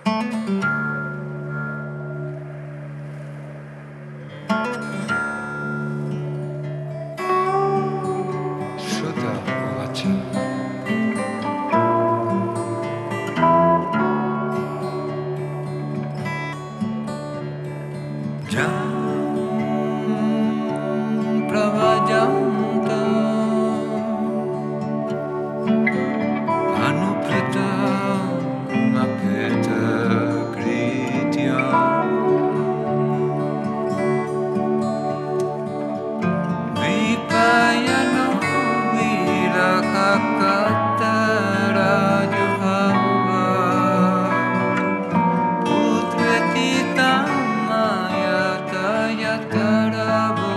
sudah membaca. Jam pravajanta anuprita mapeta kritya vipayano virakakata rajuhava putretita mayata yatara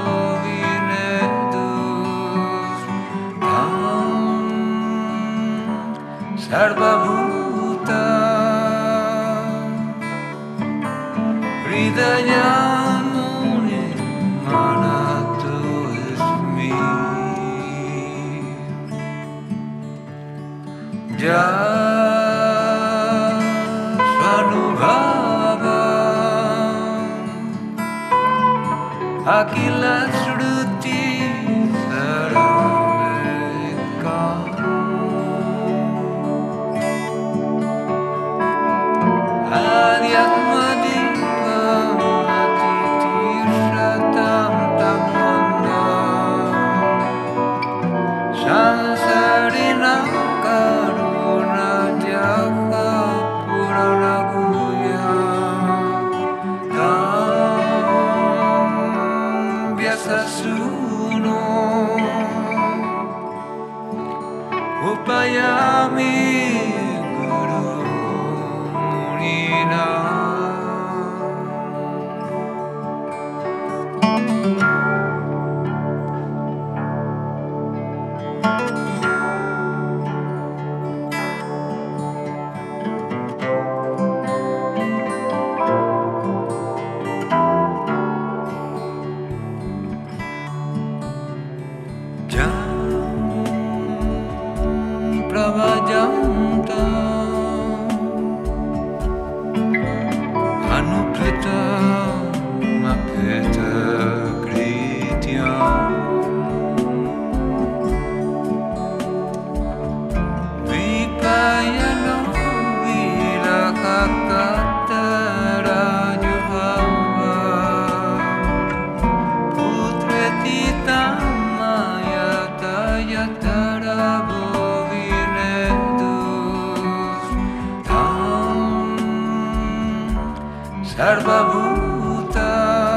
bovinedus tam sarvabhuta hridayamuni manato esmi Svanubhava Akila Shruti Sarameka Adhyatmadipa Atitirsatam Tamanda Sansarinam Karuna Jaka Puranaguya Tam Vyasasuno Upayami Guru Munina pravajanta anuprita mapeta kritya vipayano virakakata rajuhava putretita mayata yatara Sarvabhuta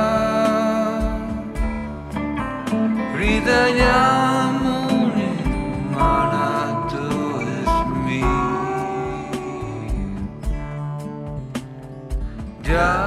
Hridayamuni Manato Esmi